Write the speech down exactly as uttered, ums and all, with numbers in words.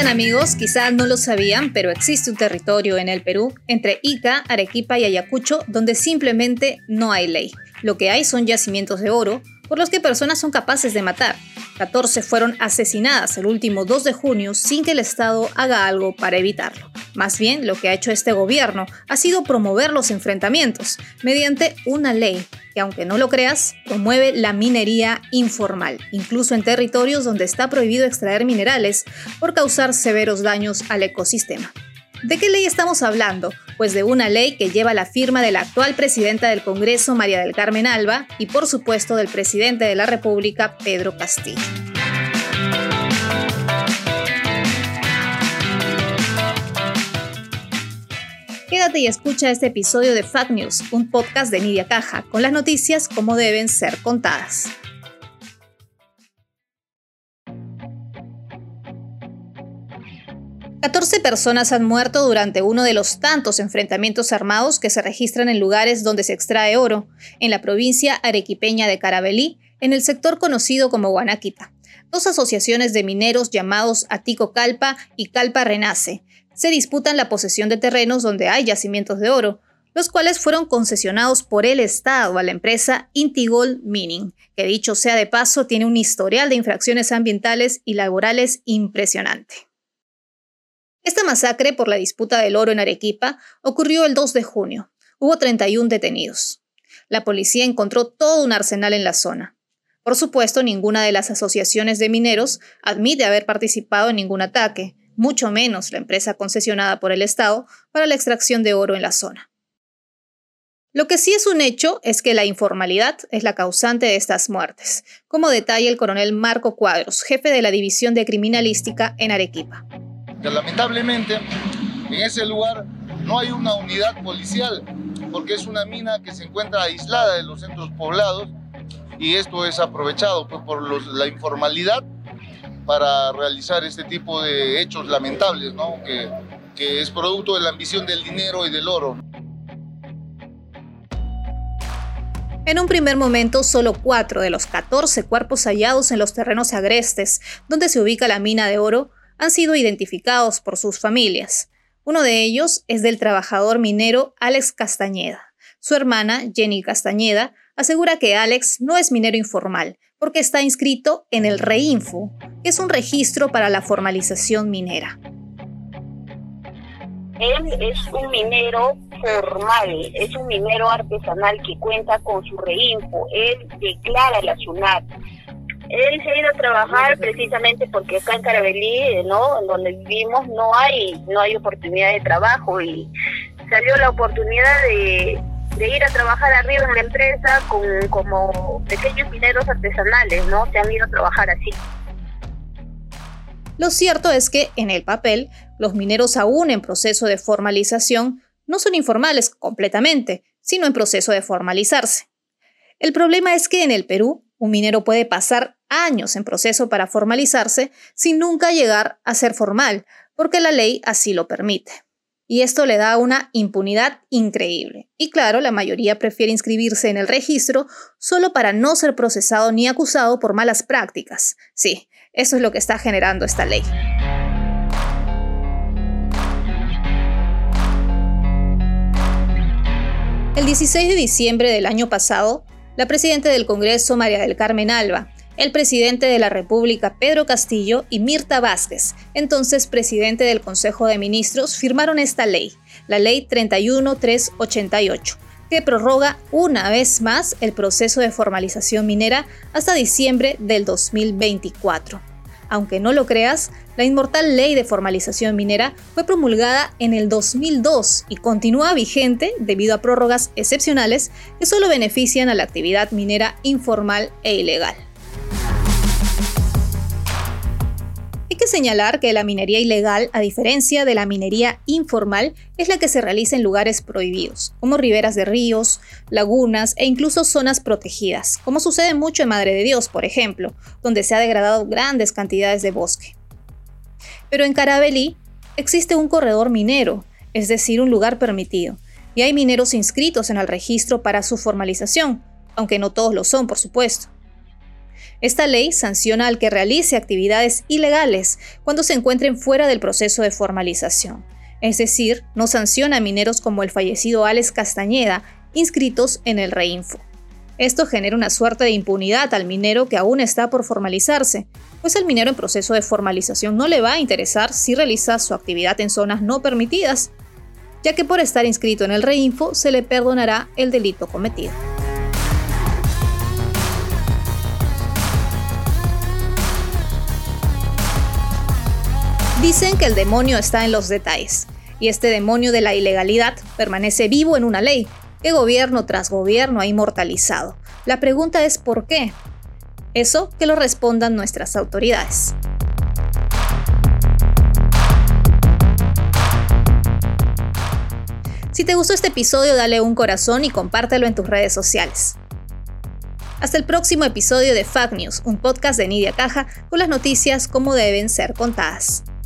amigos? Quizás no lo sabían, pero existe un territorio en el Perú, entre Ica, Arequipa y Ayacucho, donde simplemente no hay ley. Lo que hay son yacimientos de oro, por los que personas son capaces de matar. catorce fueron asesinadas el último dos de junio sin que el Estado haga algo para evitarlo. Más bien, lo que ha hecho este gobierno ha sido promover los enfrentamientos mediante una ley que, aunque no lo creas, promueve la minería informal, incluso en territorios donde está prohibido extraer minerales por causar severos daños al ecosistema. ¿De qué ley estamos hablando? Pues de una ley que lleva la firma de la actual presidenta del Congreso, María del Carmen Alba, y por supuesto del presidente de la República, Pedro Castillo. Quédate y escucha este episodio de Fact News, un podcast de Media Caja, con las noticias como deben ser contadas. catorce personas han muerto durante uno de los tantos enfrentamientos armados que se registran en lugares donde se extrae oro, en la provincia arequipeña de Caravelí, en el sector conocido como Guanaquita. Dos asociaciones de mineros llamados Atico Calpa y Calpa Renace se disputan la posesión de terrenos donde hay yacimientos de oro, los cuales fueron concesionados por el Estado a la empresa Intigold Mining, que dicho sea de paso tiene un historial de infracciones ambientales y laborales impresionante. Esta masacre por la disputa del oro en Arequipa ocurrió el dos de junio. Hubo treinta y uno detenidos. La policía encontró todo un arsenal en la zona. Por supuesto, ninguna de las asociaciones de mineros admite haber participado en ningún ataque, mucho menos la empresa concesionada por el Estado para la extracción de oro en la zona. Lo que sí es un hecho es que la informalidad es la causante de estas muertes, como detalla el coronel Marco Cuadros, jefe de la División de Criminalística en Arequipa. Que lamentablemente en ese lugar no hay una unidad policial porque es una mina que se encuentra aislada de los centros poblados y esto es aprovechado pues, por los, la informalidad para realizar este tipo de hechos lamentables, ¿no? que, que es producto de la ambición del dinero y del oro. En un primer momento, solo cuatro de los catorce cuerpos hallados en los terrenos agrestes donde se ubica la mina de oro han sido identificados por sus familias. Uno de ellos es del trabajador minero Alex Castañeda. Su hermana, Jenny Castañeda, asegura que Alex no es minero informal porque está inscrito en el REINFO, que es un registro para la formalización minera. Él es un minero formal, es un minero artesanal que cuenta con su REINFO. Él declara la SUNAT. Él se ha ido a trabajar precisamente porque acá en Caravelí, ¿no?, en donde vivimos, no hay no hay oportunidad de trabajo y salió la oportunidad de, de ir a trabajar arriba en la empresa con como pequeños mineros artesanales, ¿no? Se han ido a trabajar así. Lo cierto es que, en el papel, los mineros aún en proceso de formalización no son informales completamente, sino en proceso de formalizarse. El problema es que en el Perú, un minero puede pasar años en proceso para formalizarse sin nunca llegar a ser formal, porque la ley así lo permite. Y esto le da una impunidad increíble. Y claro, la mayoría prefiere inscribirse en el registro solo para no ser procesado ni acusado por malas prácticas. Sí, eso es lo que está generando esta ley. El dieciséis de diciembre del año pasado, la presidenta del Congreso, María del Carmen Alba, el presidente de la República, Pedro Castillo, y Mirta Vázquez, entonces presidente del Consejo de Ministros, firmaron esta ley, la Ley treinta y uno mil trescientos ochenta y ocho, que prorroga una vez más el proceso de formalización minera hasta diciembre del dos mil veinticuatro. Aunque no lo creas, la inmortal Ley de Formalización Minera fue promulgada en el dos mil dos y continúa vigente debido a prórrogas excepcionales que solo benefician a la actividad minera informal e ilegal. Hay que señalar que la minería ilegal, a diferencia de la minería informal, es la que se realiza en lugares prohibidos, como riberas de ríos, lagunas e incluso zonas protegidas, como sucede mucho en Madre de Dios, por ejemplo, donde se ha degradado grandes cantidades de bosque. Pero en Caravelí existe un corredor minero, es decir, un lugar permitido, y hay mineros inscritos en el registro para su formalización, aunque no todos lo son, por supuesto. Esta ley sanciona al que realice actividades ilegales cuando se encuentren fuera del proceso de formalización. Es decir, no sanciona a mineros como el fallecido Alex Castañeda, inscritos en el Reinfo. Esto genera una suerte de impunidad al minero que aún está por formalizarse, pues al minero en proceso de formalización no le va a interesar si realiza su actividad en zonas no permitidas, ya que por estar inscrito en el Reinfo se le perdonará el delito cometido. Dicen que el demonio está en los detalles, y este demonio de la ilegalidad permanece vivo en una ley que gobierno tras gobierno ha inmortalizado. La pregunta es ¿por qué? Eso que lo respondan nuestras autoridades. Si te gustó este episodio, dale un corazón y compártelo en tus redes sociales. Hasta el próximo episodio de Fact News, un podcast de Nidia Caja con las noticias como deben ser contadas.